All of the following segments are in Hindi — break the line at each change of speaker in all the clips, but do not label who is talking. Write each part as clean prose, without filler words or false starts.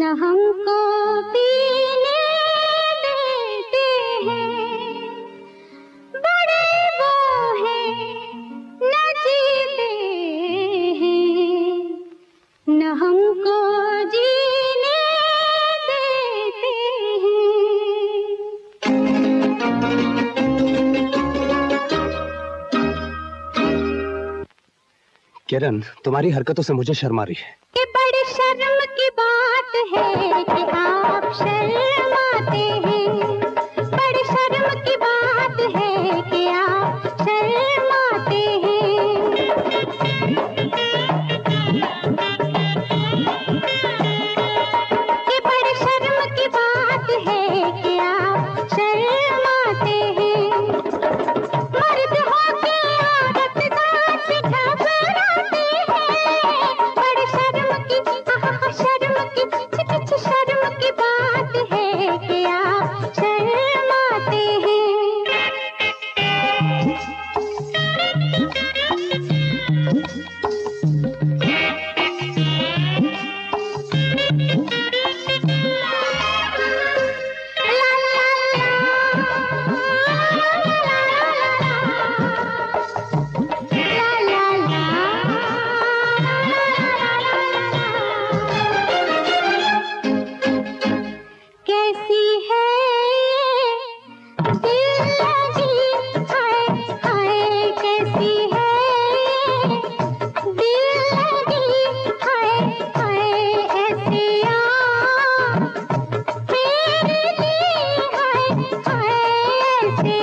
हमको पीने देते हैं, बड़े वो हैं न जीते हैं, न हमको जीने देते हैं।
किरण, तुम्हारी हरकतों से मुझे शर्म आ रही है।
कि बड़ी शर्म की बात है कि आप शर्माते हैं, बड़ी शर्म की बात है कि आप शर्माते हैं। कि बड़ी शर्म की बात है कि आप शर्माते हैं, मर्द होके औरत दास घबराते हैं। बड़ी शर्म की शर्म की बात है कि आप शर्माते हैं। कैसी है दिल लगी, हाय हाय कैसी है दिल लगी, हाय हाय ऐसे मेरे लिए, हाय हाय ऐसे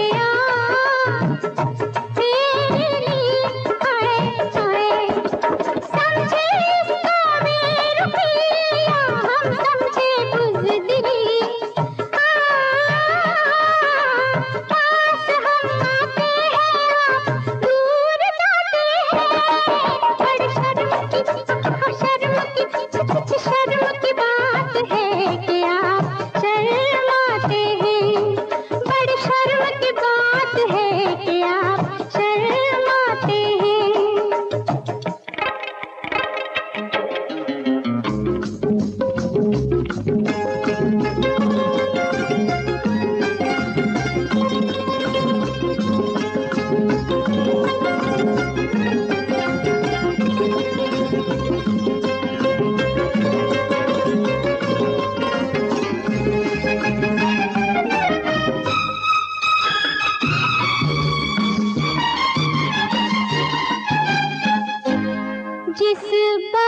मेरे लिए, हाय हाय समझे इसका बेरुखिया, हम समझे बुज़दिली, पास हम आते हैं दूर जाते हैं। बड़ी शर्म की बात है कि आप शर्माते हैं, बड़ी शर्म की बात है कि आप शर्माते हैं। जिस